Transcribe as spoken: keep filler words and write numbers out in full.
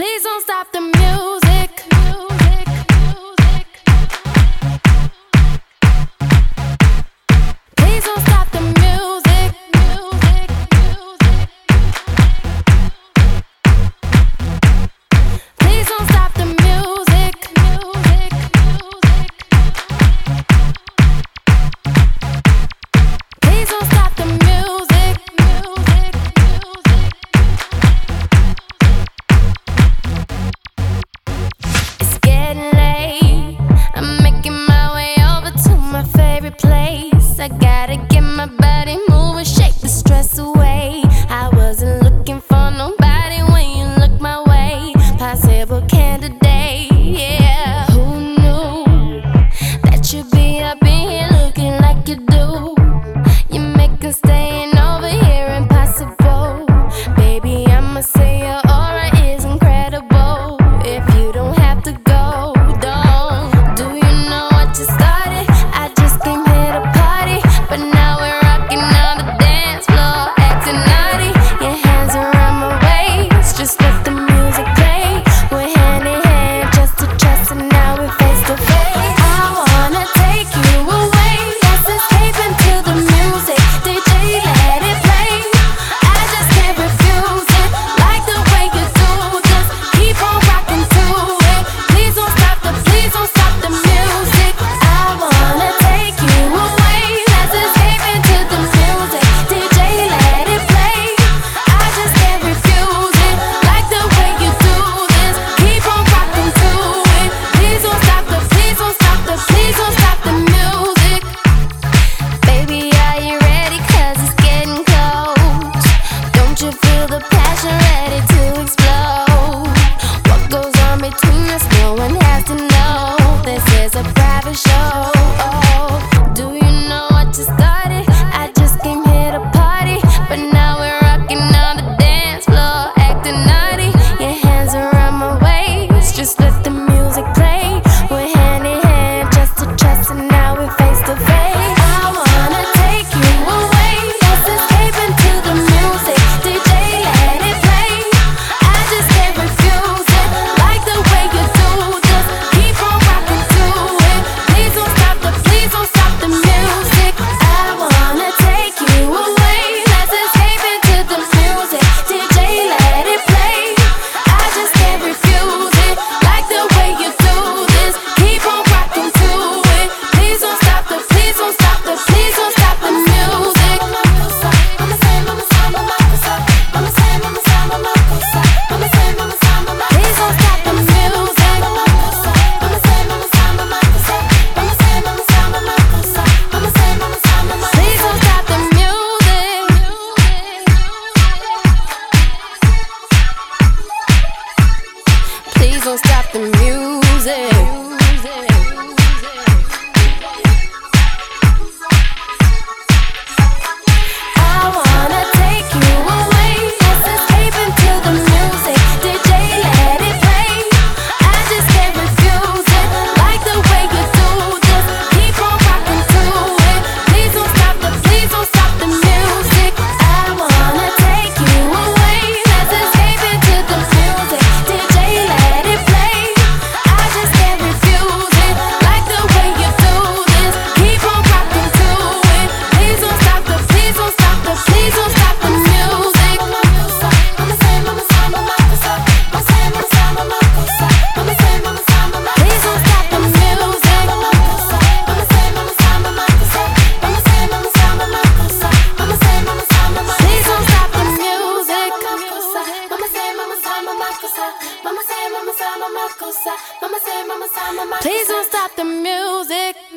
Please don't stop the music. Please don't stop the music. Please don't stop the music. Please don't stop the music. It's getting late. I'm making my way over to my favorite place. I gotta get my body moving, shake the stress away. I wasn't looking for nobody when you look my way. Possible candidate, yeah. Who knew that you'd be up in here looking like you do? You make us staying over here impossible. Baby, I'ma say your aura is incredible. If you don't have to go, don't. Do you know what you started? I just came here to party, but now we're rocking on the dance floor, acting naughty. Your hands around my waist, just let the music play. We're hand in hand, just to trust, and now we're face to face. I wanna take you away, let's escape into the music. D J, let it play. I just can't refuse it, like the way you do. Just keep on rocking to it. Please don't stop the, please don't stop the music. I wanna take you away, let's escape into the music. D J, let it play. I just can't refuse it, like the way you do this. Keep on rocking to it. Please don't stop the, please don't stop the, please don't stop the music. Baby, are you ready? 'Cause it's getting close. Don't you feel the passion ready to explode? What goes on between us, no one has to know. This is a private show. Do you know what you started? I just came here to party, but now we're rocking on the dance floor, acting naughty. Your hands around my waist, just let the music play. We're hand in hand, just to trust, and now we're face to face. I wanna take you away, let's escape into the music. D J, let it play. I just can't refuse it, like the way you do. Just keep on rocking to it. Please don't stop the, please don't stop the music. I wanna take you away, let's escape into the music. D J, let it play. I just can't refuse it, like the way you do this. Keep on rocking to it. Please don't stop the, please don't stop the, please don't stop the music. Mama say, mama say, mama say, mama say, mama say, mama say, mama say, mama say, mama say. Please don't stop the music. Mama say, mama say, mama say, mama say, mama say, mama say, mama say, mama say, mama say. Please don't stop the music. Please don't stop the music. I wanna take you away, let's escape into the music. D J, let it play. I just can't refuse it, like the way you do. Just keep on rocking to it. Please don't stop the, please don't stop the music. I wanna take you away, let's escape into the music. D J, let it play. I just can't refuse it, like the way you do this. Keep on rocking to it. Please don't stop the, please don't stop the, please don't stop the music. Mama say, mama say, mama say, mama say, mama say, mama say, mama say, mama say, mama say. Please don't stop the music. Mama say, mama say, mama say, mama say, mama say, mama say, mama say, mama say, mama say. Please don't stop the music. Mama say, mama say, mama say, mama say, mama say, mama say, mama say, mama say, mama say. Please don't stop the music.